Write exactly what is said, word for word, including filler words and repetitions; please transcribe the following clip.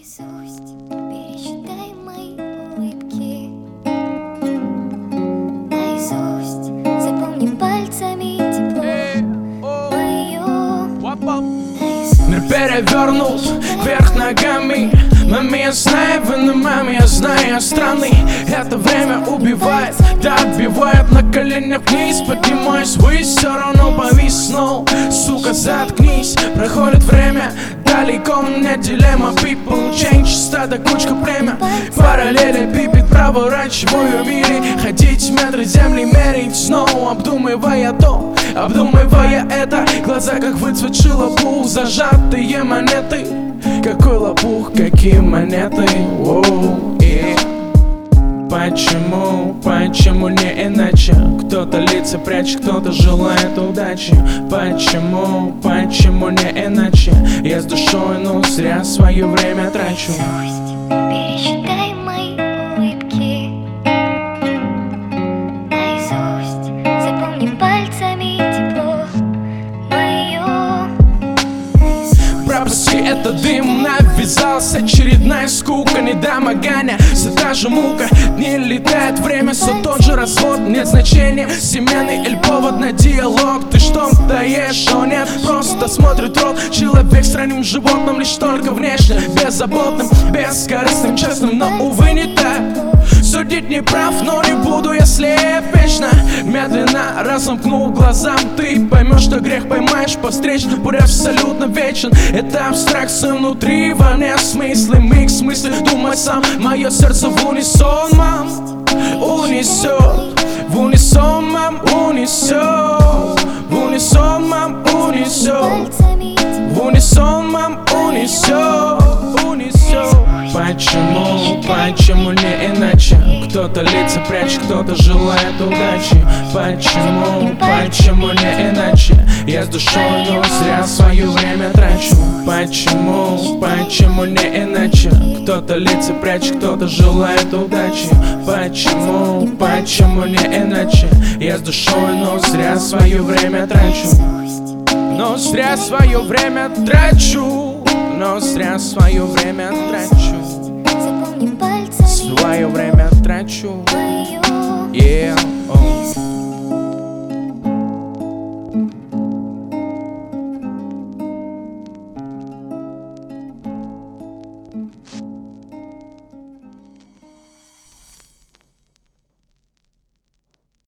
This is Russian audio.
Наизусть пересчитай мои улыбки. Наизусть запомни пальцами тепло мое. Мир перевернут вверх ногами. Маме, я знаю, вы на маме, я знаю, я странный. Это время убивает, да отбивает. На коленях вниз, поднимаюсь ввысь, все равно повисну. Сука, заткнись, проходит время. Далеко у меня дилемма. People change, стадо, кучка племя. Параллели пипит, проворачиваю в мире. Ходить метры земли мерить, снова обдумывая то, обдумывая это. Глаза как выцветший лопух, зажатые монеты. Какой лопух, какие монеты. Воу, и почему, почему не иначе? Кто-то лица прячет, кто-то желает удачи. Почему, почему не иначе? Я с душой, но зря свое время трачу. Пересчитай мои улыбки. Наизусть запомни пальцами тепло мое. Пропусти этот дым, навязалась очередная скука, недомогание, все та же мука. Дни летает время, все тот же развод, нет значения, семейный или повод на диалог. Ты что даешь, о нет, просто смотрит рот. Человек с ранним животным, лишь только внешне беззаботным, бескорыстным, честным, но увы не так. Судить не прав, но не буду, если вечно. Медленно разомкнул глазам, ты поймешь, что грех поймаешь по встречной. Путь абсолютно вечен, это абстракция внутри, вне смыслы, микс мысли. Думай сам, мое сердце в унисон, мам, унесет. В унисон, мам, унесет. В унисон, мам, унесет. В унисон, мам, унесет. Унесет. Почему, почему не иначе? Кто-то лица прячет, кто-то желает удачи. Почему, почему не иначе? Я с душой, но зря свое время трачу. Почему, почему не иначе? Кто-то лица прячет, кто-то желает удачи. Почему, почему не иначе? Я с душой, но зря свое время трачу. Но зря свое время трачу. Но зря свое время трачу. Запомни пальцами Свое время трачу. мое. Yeah.